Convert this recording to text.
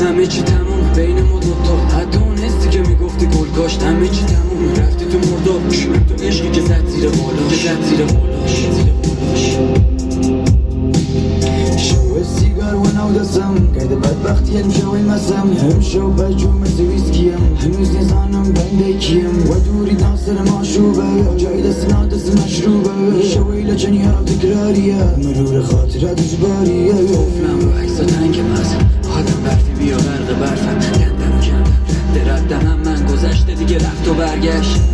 همه چی تموم بین ما دوتا، حتی اون حسی که میگفتی گل کاشت همه چی تموم. رفتی تو مردابش، تو عشقی که زد زیر بالاش، شو سیگار و نودستم قید بدبختی امشو مسم همشو بجوم مثل ویسکیم، هنوز نزانم بنده کیم و دوری داستر ماشوبه جای دست نادست مشروبه. شویل چنی ها تکراریه مرور خاطرات اجباریه. قفلم رو عکسا تنگ مزم آدم برفی بیا غرق برفم، کندن و کندم رد ردم هم من گذشته دیگه رفت و برگشت.